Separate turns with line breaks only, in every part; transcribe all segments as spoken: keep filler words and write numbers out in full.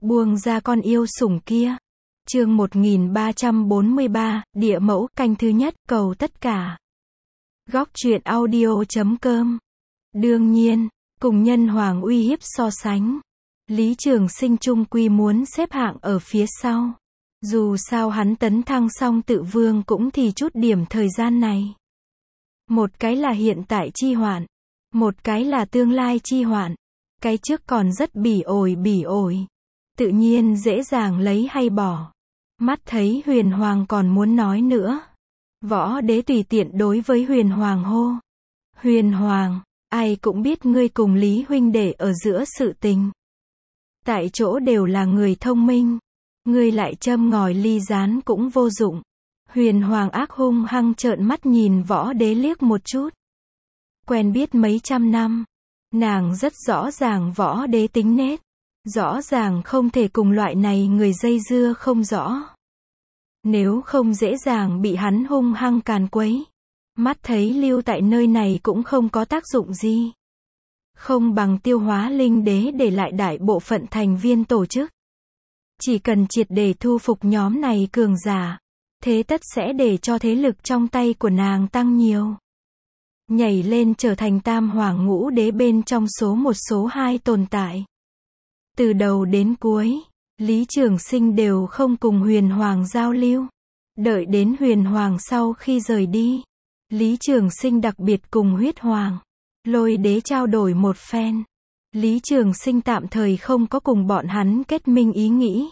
Buông ra con yêu sủng kia. Chương một nghìn ba trăm bốn mươi ba, địa mẫu, canh thứ nhất, cầu tất cả. Góc truyện audio chấm com. Đương nhiên, cùng nhân hoàng uy hiếp so sánh, Lý Trường Sinh chung quy muốn xếp hạng ở phía sau. Dù sao hắn tấn thăng xong tự vương cũng thì chút điểm thời gian này. Một cái là hiện tại chi hoạn, một cái là tương lai chi hoạn. Cái trước còn rất bỉ ổi bỉ ổi, tự nhiên dễ dàng lấy hay bỏ. Mắt thấy Huyền Hoàng còn muốn nói nữa, Võ Đế tùy tiện đối với Huyền Hoàng hô: Huyền Hoàng, ai cũng biết ngươi cùng Lý huynh đệ ở giữa sự tình. Tại chỗ đều là người thông minh, ngươi lại châm ngòi ly gián cũng vô dụng. Huyền Hoàng ác hung hăng trợn mắt nhìn Võ Đế liếc một chút. Quen biết mấy trăm năm, nàng rất rõ ràng Võ Đế tính nết, rõ ràng không thể cùng loại này người dây dưa không rõ. Nếu không dễ dàng bị hắn hung hăng càn quấy. Mắt thấy lưu tại nơi này cũng không có tác dụng gì. Không bằng tiêu hóa linh đế để lại đại bộ phận thành viên tổ chức. Chỉ cần triệt để thu phục nhóm này cường giả, thế tất sẽ để cho thế lực trong tay của nàng tăng nhiều. Nhảy lên trở thành tam hoàng ngũ đế bên trong số một số hai tồn tại. Từ đầu đến cuối, Lý Trường Sinh đều không cùng Huyền Hoàng giao lưu. Đợi đến Huyền Hoàng sau khi rời đi, Lý Trường Sinh đặc biệt cùng Huyết Hoàng, Lôi Đế trao đổi một phen. Lý Trường Sinh tạm thời không có cùng bọn hắn kết minh ý nghĩ.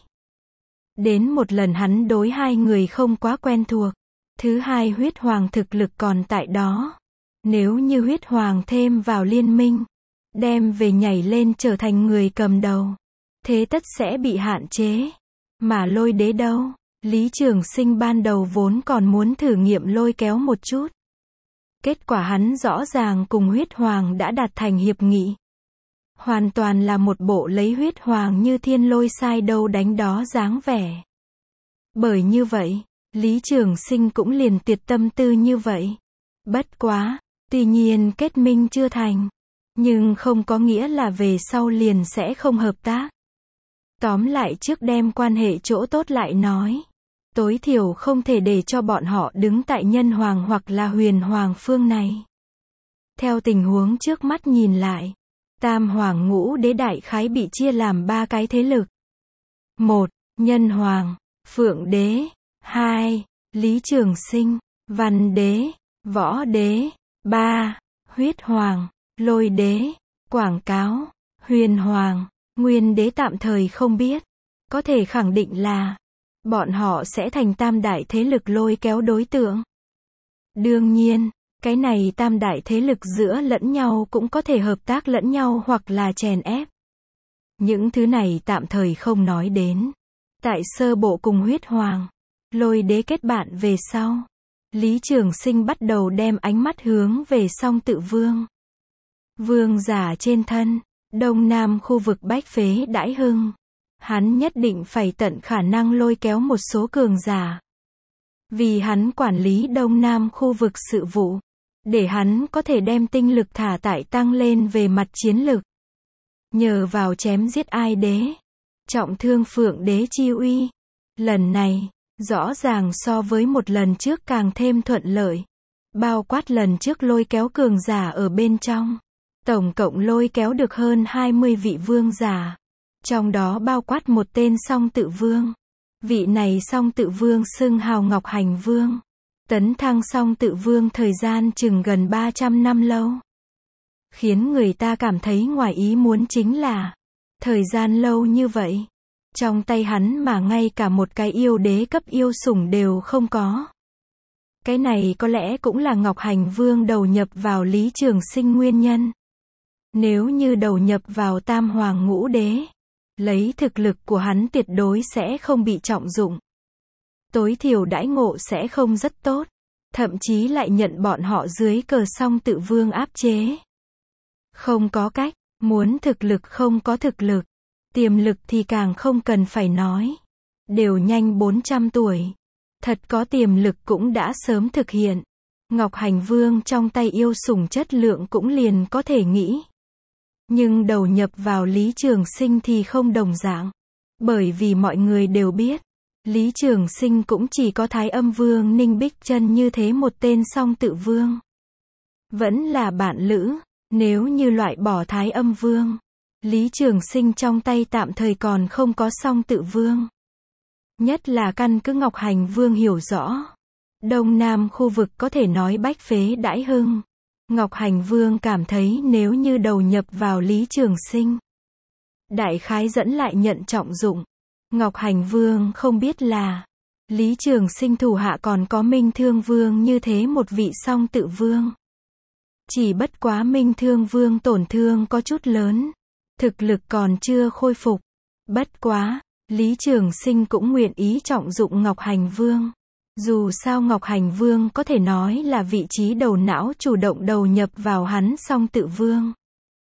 Đến một lần hắn đối hai người không quá quen thuộc. Thứ hai, Huyết Hoàng thực lực còn tại đó. Nếu như Huyết Hoàng thêm vào liên minh, đem về nhảy lên trở thành người cầm đầu, thế tất sẽ bị hạn chế. Mà Lôi Đế đâu? Lý Trường Sinh ban đầu vốn còn muốn thử nghiệm lôi kéo một chút. Kết quả hắn rõ ràng cùng Huyết Hoàng đã đạt thành hiệp nghị. Hoàn toàn là một bộ lấy Huyết Hoàng như thiên lôi sai đâu đánh đó dáng vẻ. Bởi như vậy, Lý Trường Sinh cũng liền tuyệt tâm tư như vậy. Bất quá, tuy nhiên kết minh chưa thành, nhưng không có nghĩa là về sau liền sẽ không hợp tác. Tóm lại trước đem quan hệ chỗ tốt lại nói. Tối thiểu không thể để cho bọn họ đứng tại nhân hoàng hoặc là huyền hoàng phương này. Theo tình huống trước mắt nhìn lại, tam hoàng ngũ đế đại khái bị chia làm ba cái thế lực. Một, nhân hoàng, phượng đế. Hai, Lý Trường Sinh, văn đế, võ đế. Ba, huyết hoàng, lôi đế. Quảng cáo, huyền hoàng, nguyên đế tạm thời không biết. Có thể khẳng định là bọn họ sẽ thành tam đại thế lực lôi kéo đối tượng. Đương nhiên, cái này tam đại thế lực giữa lẫn nhau cũng có thể hợp tác lẫn nhau hoặc là chèn ép. Những thứ này tạm thời không nói đến. Tại sơ bộ cùng Huyết Hoàng, Lôi Đế kết bạn về sau, Lý Trường Sinh bắt đầu đem ánh mắt hướng về Song Tự Vương. Vương giả trên thân, Đông Nam khu vực bách phế đãi hưng. Hắn nhất định phải tận khả năng lôi kéo một số cường giả. Vì hắn quản lý Đông Nam khu vực sự vụ, để hắn có thể đem tinh lực thả tại tăng lên về mặt chiến lực. Nhờ vào chém giết Ai Đế, trọng thương Phượng Đế chi uy. Lần này, rõ ràng so với một lần trước càng thêm thuận lợi. Bao quát lần trước lôi kéo cường giả ở bên trong. Tổng cộng lôi kéo được hơn hai mươi vị vương giả. Trong đó bao quát một tên Song Tự Vương. Vị này Song Tự Vương xưng hào Ngọc Hành Vương. Tấn thăng Song Tự Vương thời gian chừng gần ba trăm năm lâu. Khiến người ta cảm thấy ngoài ý muốn chính là, thời gian lâu như vậy, trong tay hắn mà ngay cả một cái yêu đế cấp yêu sủng đều không có. Cái này có lẽ cũng là Ngọc Hành Vương đầu nhập vào Lý Trường Sinh nguyên nhân. Nếu như đầu nhập vào tam hoàng ngũ đế, lấy thực lực của hắn tuyệt đối sẽ không bị trọng dụng. Tối thiểu đãi ngộ sẽ không rất tốt. Thậm chí lại nhận bọn họ dưới cờ Song Tự Vương áp chế. Không có cách, muốn thực lực không có thực lực. Tiềm lực thì càng không cần phải nói. Đều nhanh bốn trăm tuổi. Thật có tiềm lực cũng đã sớm thực hiện. Ngọc Hành Vương trong tay yêu sủng chất lượng cũng liền có thể nghĩ. Nhưng đầu nhập vào Lý Trường Sinh thì không đồng dạng. Bởi vì mọi người đều biết, Lý Trường Sinh cũng chỉ có Thái Âm Vương Ninh Bích Chân như thế một tên song tự vương. Vẫn là bạn lữ, nếu như loại bỏ Thái Âm Vương, Lý Trường Sinh trong tay tạm thời còn không có song tự vương. Nhất là căn cứ Ngọc Hành Vương hiểu rõ. Đông Nam khu vực có thể nói bách phế đãi hưng. Ngọc Hành Vương cảm thấy nếu như đầu nhập vào Lý Trường Sinh, đại khái dẫn lại nhận trọng dụng. Ngọc Hành Vương không biết là, Lý Trường Sinh thủ hạ còn có Minh Thương Vương như thế một vị song tự vương. Chỉ bất quá Minh Thương Vương tổn thương có chút lớn, thực lực còn chưa khôi phục. Bất quá, Lý Trường Sinh cũng nguyện ý trọng dụng Ngọc Hành Vương. Dù sao Ngọc Hành Vương có thể nói là vị trí đầu não chủ động đầu nhập vào hắn song tự vương.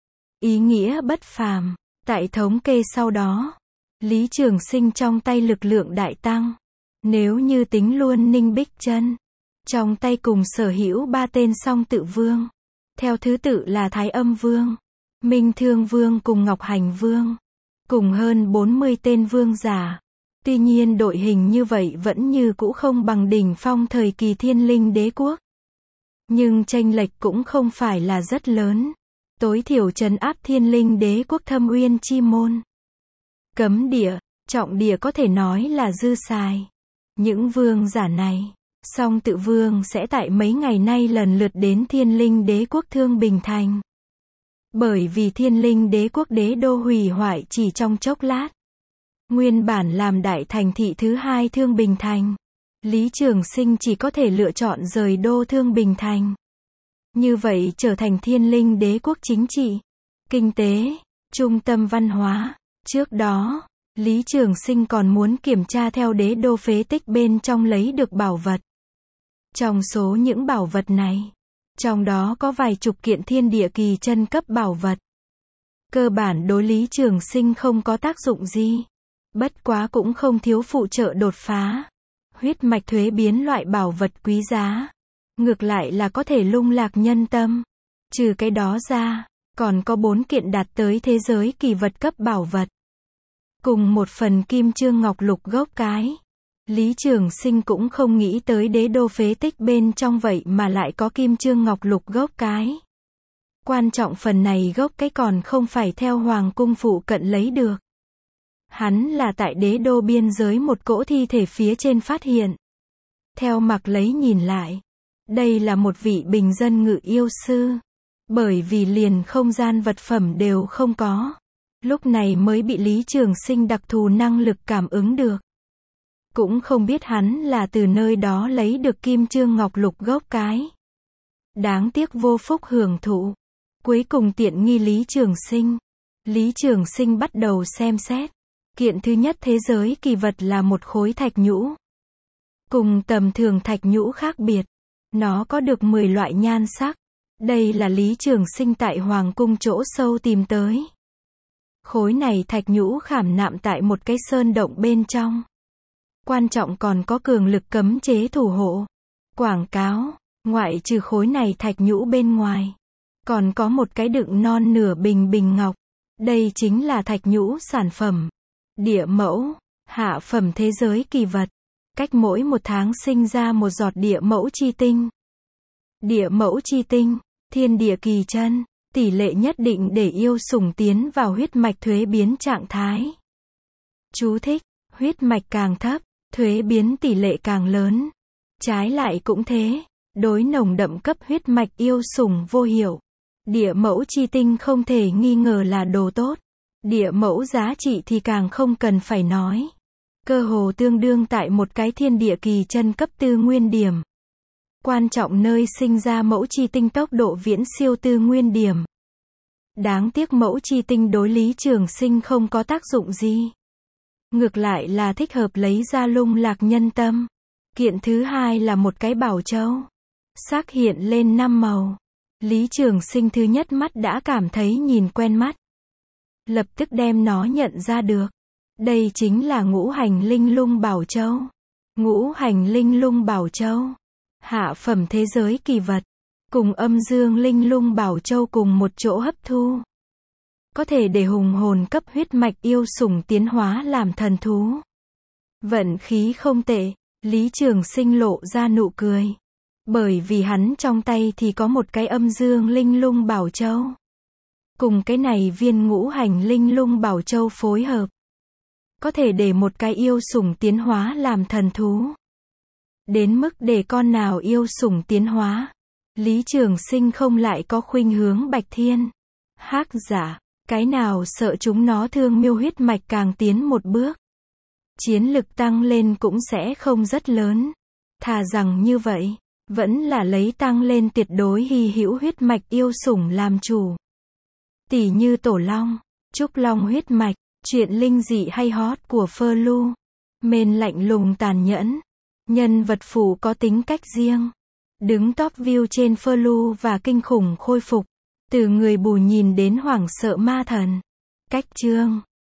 Ý nghĩa bất phàm, tại thống kê sau đó, Lý Trường Sinh trong tay lực lượng đại tăng. Nếu như tính luôn Ninh Bích Chân, trong tay cùng sở hữu ba tên song tự vương. Theo thứ tự là Thái Âm Vương, Minh Thương Vương cùng Ngọc Hành Vương. Cùng hơn bốn mươi tên vương giả. Tuy nhiên đội hình như vậy vẫn như cũ không bằng đỉnh phong thời kỳ Thiên Linh Đế Quốc. Nhưng chênh lệch cũng không phải là rất lớn. Tối thiểu trấn áp Thiên Linh Đế Quốc Thâm Uyên chi môn. Cấm địa, trọng địa có thể nói là dư xài. Những vương giả này, song tự vương sẽ tại mấy ngày nay lần lượt đến Thiên Linh Đế Quốc Thương Bình Thành. Bởi vì Thiên Linh Đế Quốc đế đô hủy hoại chỉ trong chốc lát. Nguyên bản làm đại thành thị thứ hai Thương Bình Thành, Lý Trường Sinh chỉ có thể lựa chọn rời đô Thương Bình Thành. Như vậy trở thành Thiên Linh Đế Quốc chính trị, kinh tế, trung tâm văn hóa. Trước đó, Lý Trường Sinh còn muốn kiểm tra theo đế đô phế tích bên trong lấy được bảo vật. Trong số những bảo vật này, trong đó có vài chục kiện thiên địa kỳ chân cấp bảo vật. Cơ bản đối Lý Trường Sinh không có tác dụng gì. Bất quá cũng không thiếu phụ trợ đột phá. Huyết mạch thuế biến loại bảo vật quý giá. Ngược lại là có thể lung lạc nhân tâm. Trừ cái đó ra, còn có bốn kiện đạt tới thế giới kỳ vật cấp bảo vật. Cùng một phần kim chương ngọc lục gốc cái. Lý Trường Sinh cũng không nghĩ tới đế đô phế tích bên trong vậy mà lại có kim chương ngọc lục gốc cái. Quan trọng phần này gốc cái còn không phải theo hoàng cung phụ cận lấy được. Hắn là tại đế đô biên giới một cỗ thi thể phía trên phát hiện. Theo mặc lấy nhìn lại, đây là một vị bình dân ngự yêu sư. Bởi vì liền không gian vật phẩm đều không có. Lúc này mới bị Lý Trường Sinh đặc thù năng lực cảm ứng được. Cũng không biết hắn là từ nơi đó lấy được kim chương ngọc lục gốc cái. Đáng tiếc vô phúc hưởng thụ. Cuối cùng tiện nghi Lý Trường Sinh. Lý Trường Sinh bắt đầu xem xét. Kiện thứ nhất thế giới kỳ vật là một khối thạch nhũ. Cùng tầm thường thạch nhũ khác biệt. Nó có được mười loại nhan sắc. Đây là Lý Trường Sinh tại Hoàng cung chỗ sâu tìm tới. Khối này thạch nhũ khảm nạm tại một cái sơn động bên trong. Quan trọng còn có cường lực cấm chế thủ hộ. Quảng cáo, ngoại trừ khối này thạch nhũ bên ngoài. Còn có một cái đựng non nửa bình bình ngọc. Đây chính là thạch nhũ sản phẩm. Địa mẫu, hạ phẩm thế giới kỳ vật. Cách mỗi một tháng sinh ra một giọt địa mẫu chi tinh. Địa mẫu chi tinh, thiên địa kỳ chân, tỷ lệ nhất định để yêu sủng tiến vào huyết mạch thuế biến trạng thái. Chú thích, huyết mạch càng thấp, thuế biến tỷ lệ càng lớn. Trái lại cũng thế, đối nồng đậm cấp huyết mạch yêu sủng vô hiệu. Địa mẫu chi tinh không thể nghi ngờ là đồ tốt. Địa mẫu giá trị thì càng không cần phải nói. Cơ hồ tương đương tại một cái thiên địa kỳ chân cấp tư nguyên điểm. Quan trọng nơi sinh ra mẫu chi tinh tốc độ viễn siêu tư nguyên điểm. Đáng tiếc mẫu chi tinh đối Lý Trường Sinh không có tác dụng gì. Ngược lại là thích hợp lấy ra lung lạc nhân tâm. Kiện thứ hai là một cái bảo châu. Sắc hiện lên năm màu. Lý Trường Sinh thứ nhất mắt đã cảm thấy nhìn quen mắt. Lập tức đem nó nhận ra được. Đây chính là ngũ hành linh lung bảo châu. Ngũ hành linh lung bảo châu. Hạ phẩm thế giới kỳ vật. Cùng âm dương linh lung bảo châu cùng một chỗ hấp thu. có thể để hùng hồn cấp huyết mạch yêu sủng tiến hóa làm thần thú. Vận khí không tệ, Lý Trường Sinh lộ ra nụ cười. Bởi vì hắn trong tay thì có một cái âm dương linh lung bảo châu. Cùng cái này viên ngũ hành linh lung bảo châu phối hợp, có thể để một cái yêu sủng tiến hóa làm thần thú. Đến mức để con nào yêu sủng tiến hóa, Lý Trường Sinh không lại có khuynh hướng Bạch Thiên. Hắc giả, cái nào sợ chúng nó thương miêu huyết mạch càng tiến một bước, chiến lực tăng lên cũng sẽ không rất lớn. Thà rằng như vậy, vẫn là lấy tăng lên tuyệt đối hy hữu huyết mạch yêu sủng làm chủ. Tỷ như Tổ Long, Trúc Long huyết mạch, chuyện linh dị hay hot của Flu. Mên lạnh lùng tàn nhẫn, nhân vật phụ có tính cách riêng. Đứng top view trên Flu và kinh khủng khôi phục. Từ người bù nhìn đến hoảng sợ ma thần. Cách chương